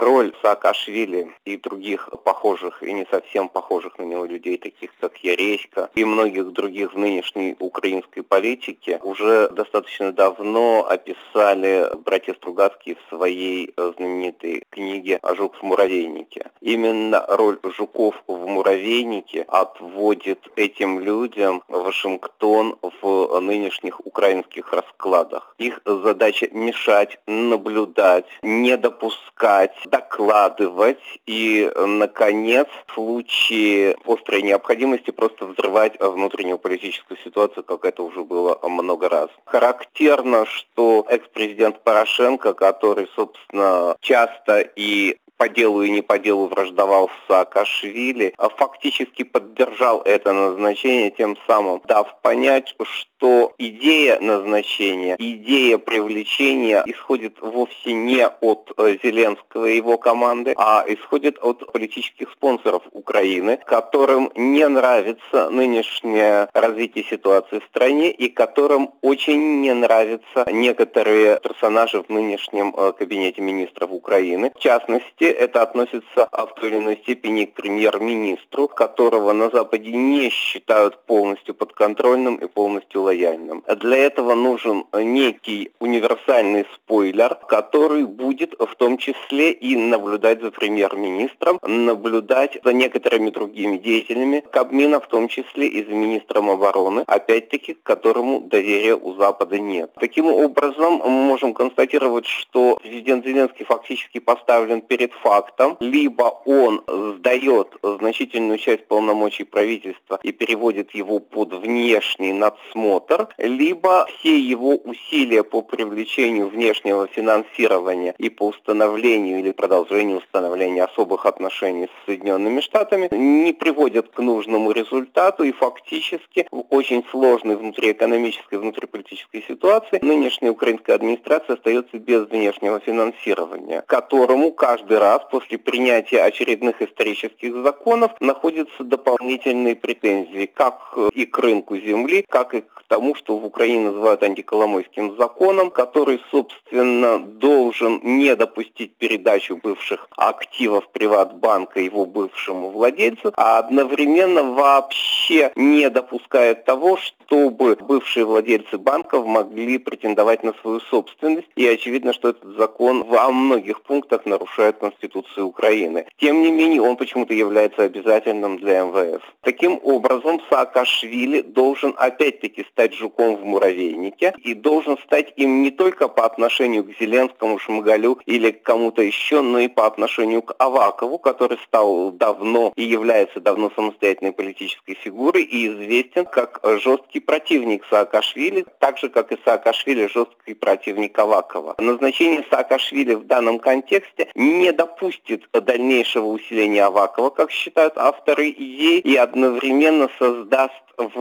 роль Саакашвили и других похожих и не совсем похожих на него людей, таких как Яресько и многих других в нынешней украинской политике, уже достаточно давно описали братья Стругацкие в своей знаменитой книге «Жук в муравейнике». Именно роль жуков в муравейнике отводит этим людям Вашингтон в нынешних украинских раскладах. Их задача мешать, наблюдать, не допускать, докладывать и, наконец, в случае острой необходимости просто взрывать внутреннюю политическую ситуацию, как это уже было много раз. Характерно, что экс-президент Порошенко, который, собственно, часто и по делу и не по делу враждовал с Саакашвили, фактически поддержал это назначение, тем самым дав понять, что идея назначения, идея привлечения исходит вовсе не от Зеленского и его команды, а исходит от политических спонсоров Украины, которым не нравится нынешнее развитие ситуации в стране и которым очень не нравятся некоторые персонажи в нынешнем кабинете министров Украины. В частности, это относится в той или иной степени к премьер-министру, которого на Западе не считают полностью подконтрольным и полностью лояльным. Для этого нужен некий универсальный спойлер, который будет в том числе и наблюдать за премьер-министром, наблюдать за некоторыми другими деятелями Кабмина, в том числе и за министром обороны, опять-таки, к которому доверия у Запада нет. Таким образом, мы можем констатировать, что президент Зеленский фактически поставлен перед фактом: либо он сдает значительную часть полномочий правительства и переводит его под внешний надсмотр, либо все его усилия по привлечению внешнего финансирования и по установлению или продолжению установления особых отношений с Соединенными Штатами не приводят к нужному результату, и фактически в очень сложной внутриэкономической, внутриполитической ситуации нынешняя украинская администрация остается без внешнего финансирования, к которому каждый раз после принятия очередных исторических законов находятся дополнительные претензии, как и к рынку земли, как и к тому, что в Украине называют антиколомойским законом, который, собственно, должен не допустить передачу бывших активов Приватбанка его бывшему владельцу, а одновременно вообще не допускает того, чтобы бывшие владельцы банков могли претендовать на свою собственность. И очевидно, что этот закон во многих пунктах нарушает Конституцию Украины. Тем не менее, он почему-то является обязательным для МВФ. Таким образом, Саакашвили должен опять-таки стать жуком в муравейнике и должен стать им не только по отношению к Зеленскому, Шмыгалю или к кому-то еще, но и по отношению к Авакову, который стал давно и является давно самостоятельной политической фигурой и известен как жесткий противник Саакашвили, так же, как и Саакашвили жесткий противник Авакова. Назначение Саакашвили в данном контексте не допустит дальнейшего усиления Авакова, как считают авторы идеи, и одновременно создаст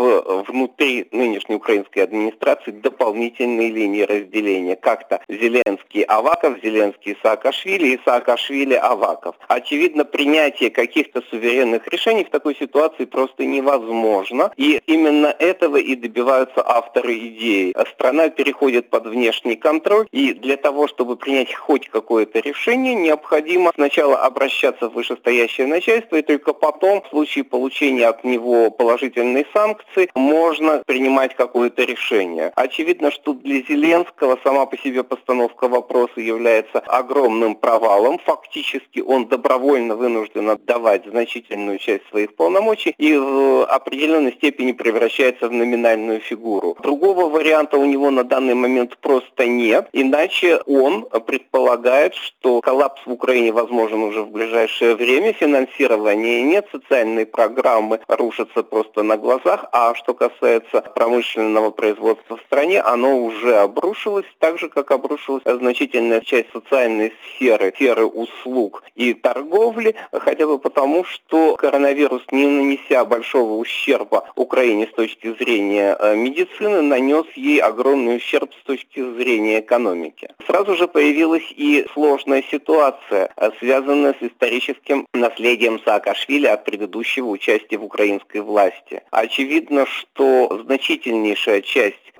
внутри нынешней украинской администрации дополнительные линии разделения. Как-то Зеленский-Аваков, Зеленский-Саакашвили и Саакашвили-Аваков. Очевидно, принятие каких-то суверенных решений в такой ситуации просто невозможно. И именно этого и добиваются авторы идеи. Страна переходит под внешний контроль, и для того, чтобы принять хоть какое-то решение, необходимо сначала обращаться в вышестоящее начальство, и только потом, в случае получения от него положительной санкции, можно принимать какое-то решение. Очевидно, что для Зеленского сама по себе постановка вопроса является огромным провалом. Фактически он добровольно вынужден отдавать значительную часть своих полномочий и в определенной степени превращается в номинальную фигуру. Другого варианта у него на данный момент просто нет, иначе он предполагает, что коллапс в Украине возможен уже в ближайшее время, финансирования нет, социальные программы рушатся просто на глазах, а что касается промышленного производства в стране, оно уже обрушилось, так же, как обрушилась значительная часть социальной сферы услуг и торговли, хотя бы потому, что коронавирус, не нанеся большого ущерба Украине с точки зрения медицины, нанес ей огромный ущерб с точки зрения экономики. Сразу же появилась и сложная ситуация, связанная с историческим наследием Саакашвили от предыдущего участия в украинской власти. Очевидно, что значительнейшая часть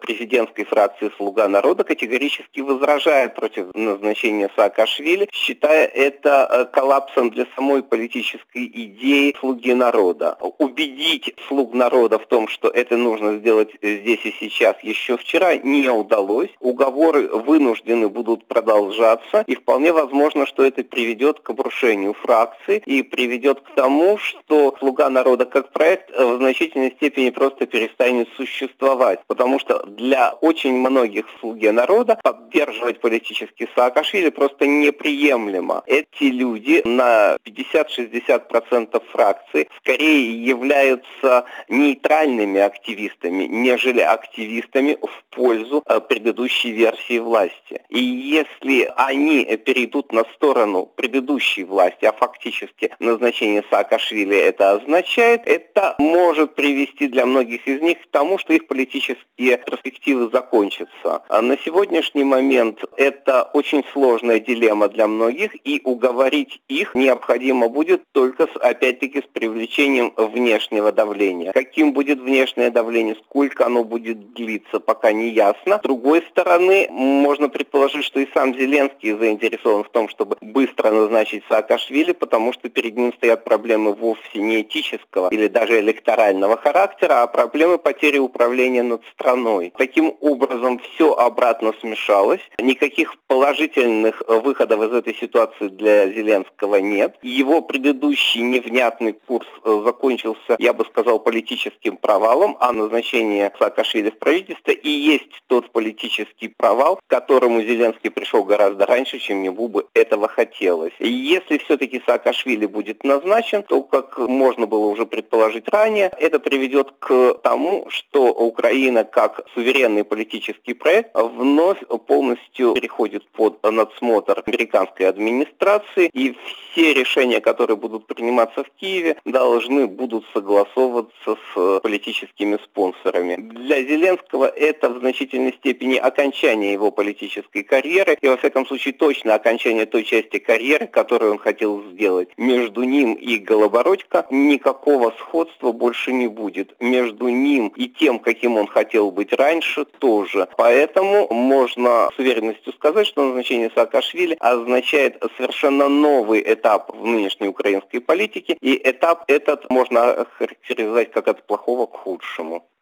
президентской фракции «Слуга народа» категорически возражает против назначения Саакашвили, считая это коллапсом для самой политической идеи «Слуги народа». Убедить «Слуг народа» в том, что это нужно сделать здесь и сейчас, еще вчера не удалось. Уговоры вынуждены будут продолжаться, и вполне возможно, что это приведет к обрушению фракции и приведет к тому, что «Слуга народа» как проект в значительной степени просто перестанет существовать, потому что для очень многих «Слуги народа» поддерживать политически Саакашвили просто неприемлемо. Эти люди на 50-60% фракции скорее являются нейтральными активистами, нежели активистами в пользу предыдущей версии власти. И если они перейдут на сторону предыдущей власти, а фактически назначение Саакашвили это означает, это может привести для многих из них к тому, что их политические перспективы закончатся. А на сегодняшний момент это очень сложная дилемма для многих, и уговорить их необходимо будет только, опять-таки, с привлечением внешнего давления. Каким будет внешнее давление, сколько оно будет длиться, пока не ясно. С другой стороны, можно предположить, что и сам Зеленский заинтересован в том, чтобы быстро назначить Саакашвили, потому что перед ним стоят проблемы вовсе не этического или даже электорального характера, а проблемы потери управления над страной. Таким образом, все обратно смешалось. Никаких положительных выходов из этой ситуации для Зеленского нет. Его предыдущий невнятный курс закончился, я бы сказал, политическим провалом, а назначение Саакашвили в правительство и есть тот политический провал, к которому Зеленский пришел гораздо раньше, чем ему бы этого хотелось. И если все-таки Саакашвили будет назначен, то, как можно было уже предположить ранее, это приведет к тому, что Украина как суверенный политический проект вновь полностью переходит под надсмотр американской администрации, и все решения, которые будут приниматься в Киеве, должны будут согласовываться с политическими спонсорами. Для Зеленского это в значительной степени окончание его политической карьеры, и во всяком случае точно окончание той части карьеры, которую он хотел сделать. Между ним и Голобородько никакого сходства больше не будет. Между ним и тем, каким он хотел быть раньше, тоже. Поэтому можно с уверенностью сказать, что назначение Саакашвили означает совершенно новый этап в нынешней украинской политике, и этап этот можно характеризовать как от плохого к худшему.